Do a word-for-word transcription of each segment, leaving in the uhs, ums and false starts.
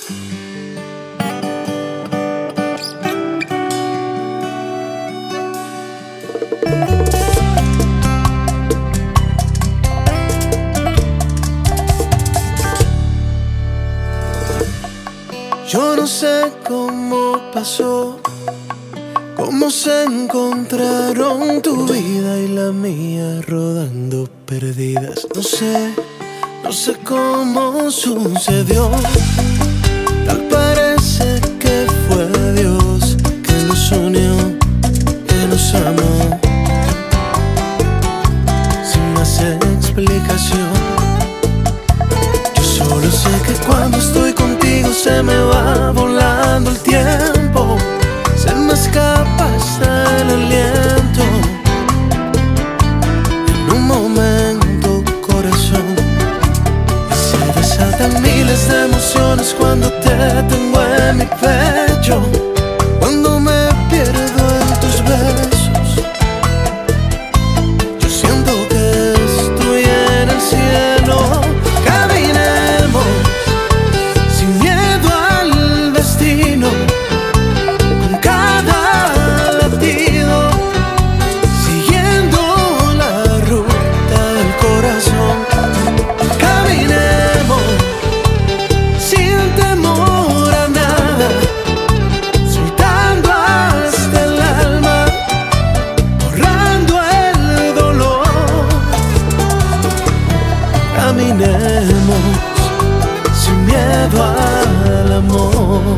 Yo no sé cómo pasó, cómo se encontraron tu vida y la mía rodando perdidas. No sé, no sé cómo sucedió. Tal parece que fue Dios que nos unió, que nos amó, sin más explicación. Yo solo sé que cuando estoy contigo se me va volando el tiempo, se me escapa hasta el aliento. En un momento, corazón, y se desatan miles de emociones cuando te tengo en mi pecho, cuando me pierdo en tus besos. Yo siento que estoy en el cielo. Caminemos sin miedo al destino, con cada latido, siguiendo la ruta del corazón. Caminemos sin temor a nada, soltando hasta el alma, borrando el dolor. Caminemos sin miedo al amor.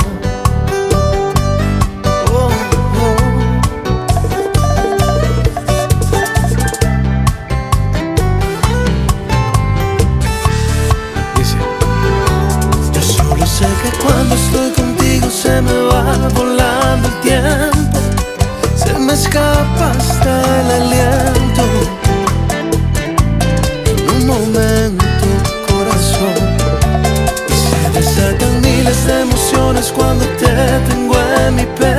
Oh, oh. Dice, yo solo sé que cuando estoy contigo se me va volando el tiempo, se me escapa hasta el aliento. En un momento, corazón, y se desatan miles de emociones cuando te tengo en mi pecho.